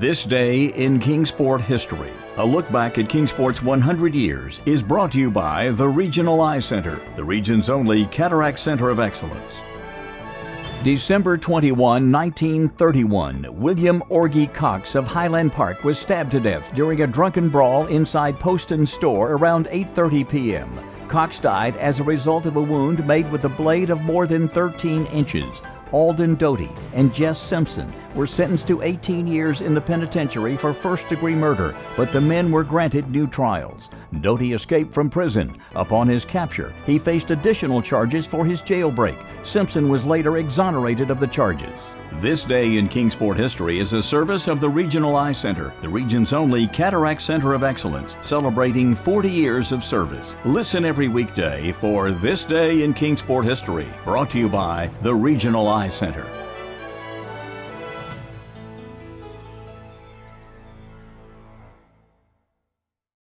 This Day in Kingsport History. A look back at Kingsport's 100 years is brought to you by the Regional Eye Center, the region's only cataract center of excellence. December 21, 1931, William Orgie Cox of Highland Park was stabbed to death during a drunken brawl inside Poston Store around 8:30 p.m. Cox died as a result of a wound made with a blade of more than 13 inches. Alden Doty and Jess Simpson were sentenced to 18 years in the penitentiary for first-degree murder, but the men were granted new trials. Doty escaped from prison. Upon his capture, he faced additional charges for his jailbreak. Simpson was later exonerated of the charges. This Day in Kingsport History is a service of the Regional Eye Center, the region's only cataract center of excellence, celebrating 40 years of service. Listen every weekday for This Day in Kingsport History, brought to you by the Regional Eye Center.